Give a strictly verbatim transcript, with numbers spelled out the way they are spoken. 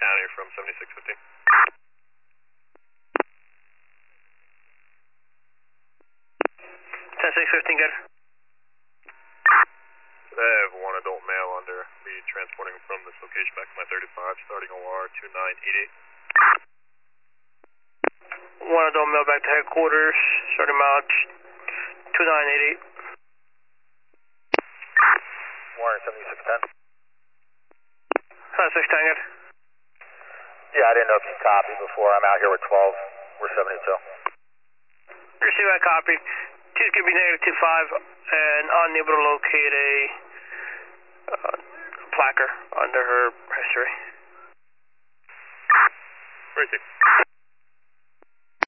County from seventy-six fifteen. ten six fifteen, good. I have one adult male under me transporting from this location back to my thirty-five, starting O R two nine eight eight. One adult male back to headquarters, starting mileage two nine eight eight. Warren seventy-six ten. seventy-six ten, good. Yeah, I didn't know if you copied before. I'm out here with twelve. We're seventy-two. Receive that copy. Two's going to be negative two five and unable to locate a uh, placard under her history. Receive.